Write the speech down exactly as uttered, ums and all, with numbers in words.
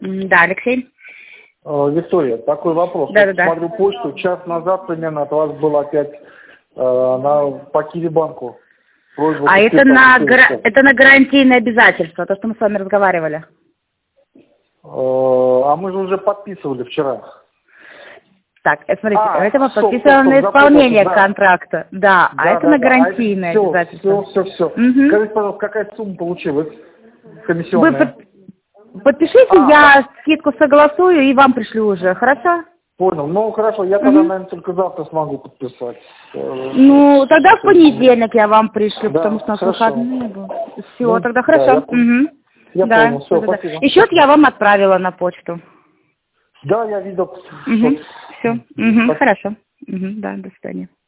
М, Да, Алексей. Э, Виктория, такой вопрос. Да, Вот да, да. смотрю почту, час назад примерно от вас было опять э, на, по Киви-банку просьба А это подписать на, все гра- это. это на гарантийное обязательство, то, что мы с вами разговаривали. Э, А мы же уже подписывали вчера. Так, э, смотрите, А, это мы стоп, подписываем стоп, на стоп, исполнение запутался, да. контракта. Да, а Да, это да, на да. гарантийное все, обязательство. все, все, все. Мгм. Скажите, пожалуйста, какая сумма получилась Вы комиссионная? под- подпишите, А, я скидку согласую и вам пришлю уже, хорошо? понял. Ну, хорошо, я тогда, Мгм. наверное, только завтра смогу подписать. Э, Ну, тогда в то есть, ну, понедельник я вам пришлю, потому да, что у нас хорошо. выходные будут. Все, Ну, тогда да, я хорошо. понял. Мгм. Я Да, понял. Все, да, да. спасибо. И счет я вам отправила на почту. Да, я видел. Угу. Все. Что... Угу. Хорошо. Угу. Да, до свидания.